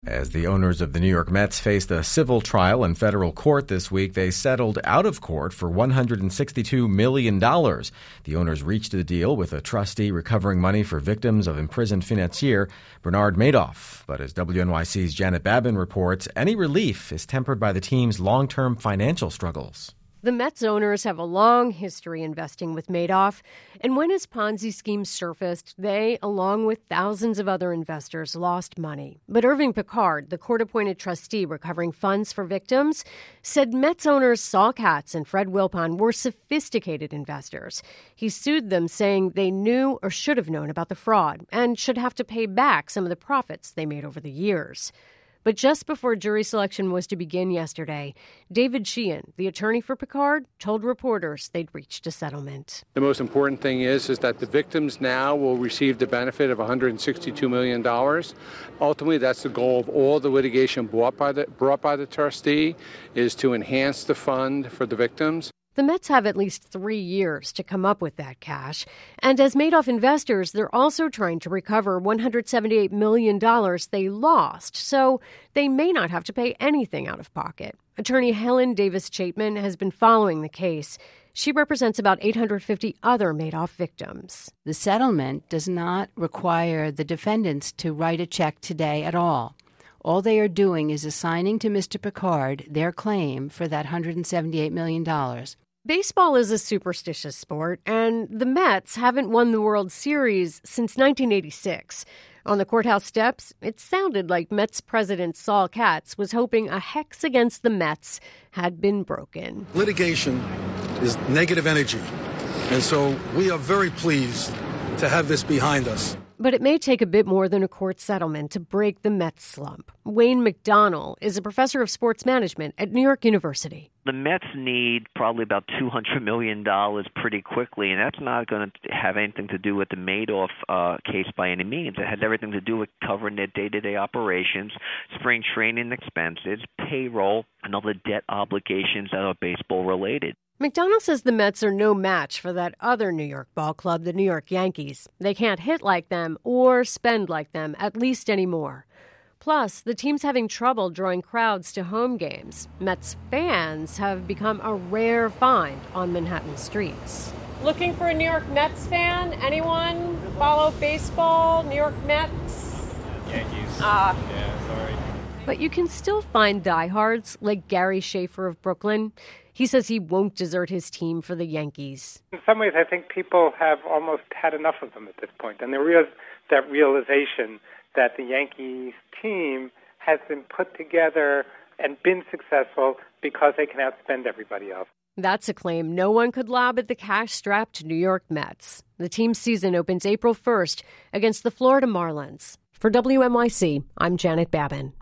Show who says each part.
Speaker 1: As the owners of the New York Mets faced a civil trial in federal court this week, they settled out of court for $162 million. The owners reached a deal with a trustee recovering money for victims of imprisoned financier Bernard Madoff. But as WNYC's Janet Babin reports, any relief is tempered by the team's long-term financial struggles.
Speaker 2: The Mets owners have a long history investing with Madoff, and when his Ponzi scheme surfaced, they, along with thousands of other investors, lost money. But Irving Picard, the court-appointed trustee recovering funds for victims, said Mets owners Saul Katz and Fred Wilpon were sophisticated investors. He sued them, saying they knew or should have known about the fraud and should have to pay back some of the profits they made over the years. But just before jury selection was to begin yesterday, David Sheehan, the attorney for Picard, told reporters they'd reached a settlement.
Speaker 3: The most important thing is that the victims now will receive the benefit of $162 million. Ultimately, that's the goal of all the litigation brought by the trustee, is to enhance the fund for the victims.
Speaker 2: The Mets have at least 3 years to come up with that cash. And as Madoff investors, they're also trying to recover $178 million they lost, so they may not have to pay anything out of pocket. Attorney Helen Davis Chapman has been following the case. She represents about 850 other Madoff victims.
Speaker 4: The settlement does not require the defendants to write a check today at all. All they are doing is assigning to Mr. Picard their claim for that $178 million.
Speaker 2: Baseball is a superstitious sport, and the Mets haven't won the World Series since 1986. On the courthouse steps, it sounded like Mets president Saul Katz was hoping a hex against the Mets had been broken.
Speaker 5: Litigation is negative energy, and so we are very pleased to have this behind us.
Speaker 2: But it may take a bit more than a court settlement to break the Mets slump. Wayne McDonnell is a professor of sports management at New York University.
Speaker 6: The Mets need probably about $200 million pretty quickly, and that's not going to have anything to do with the Madoff case by any means. It has everything to do with covering their day-to-day operations, spring training expenses, payroll, and other debt obligations that are baseball-related.
Speaker 2: McDonnell says the Mets are no match for that other New York ball club, the New York Yankees. They can't hit like them or spend like them, at least anymore. Plus, the team's having trouble drawing crowds to home games. Mets fans have become a rare find on Manhattan streets. Looking for a New York Mets fan? Anyone follow baseball? New York Mets?
Speaker 7: Yankees. Yeah, sorry.
Speaker 2: But you can still find diehards like Gary Schaefer of Brooklyn. He says he won't desert his team for the Yankees.
Speaker 8: In some ways, I think people have almost had enough of them at this point. And there is that realization that the Yankees team has been put together and been successful because they can outspend everybody else.
Speaker 2: That's a claim no one could lob at the cash-strapped New York Mets. The team's season opens April 1st against the Florida Marlins. For WNYC, I'm Janet Babin.